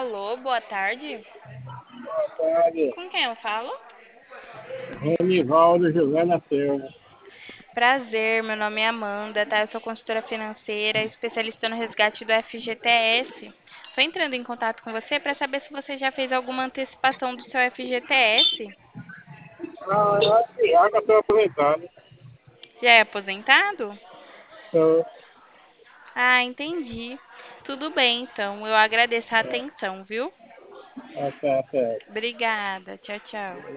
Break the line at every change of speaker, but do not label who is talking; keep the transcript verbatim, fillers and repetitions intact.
Alô, boa tarde.
Tarde.
Com quem eu falo?
Renivaldo José da Silva.
Prazer, meu nome é Amanda, tá? Eu sou consultora financeira, especialista no resgate do F G T S. Tô entrando em contato com você para saber se você já fez alguma antecipação do seu F G T S.
Ah, eu acho que já que eu estou aposentado.
Já é aposentado?
Então,
Ah, entendi. Tudo bem, então. Eu agradeço a atenção, viu?
até, até.
Obrigada. Tchau, tchau.